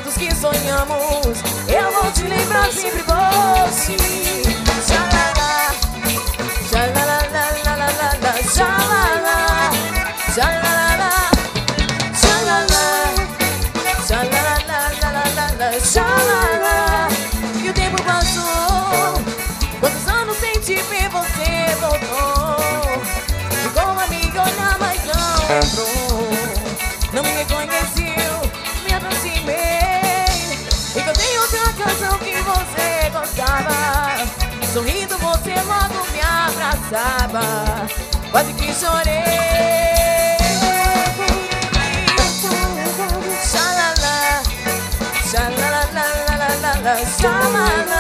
momentos que sonhamos, eu vou te lembrar sempre você. Xalala, xalala, xalala, xalala, xalala, xalala, xalala. E o tempo passou, quantos anos sem te ver você voltou. Ficou uma amigona, mas não lembrou. Não me reconheceu, me aproximei e cantei outra canção que você gostava. Sorrindo você logo me abraçava, quase que chorei. Xalala, xalala, xalala.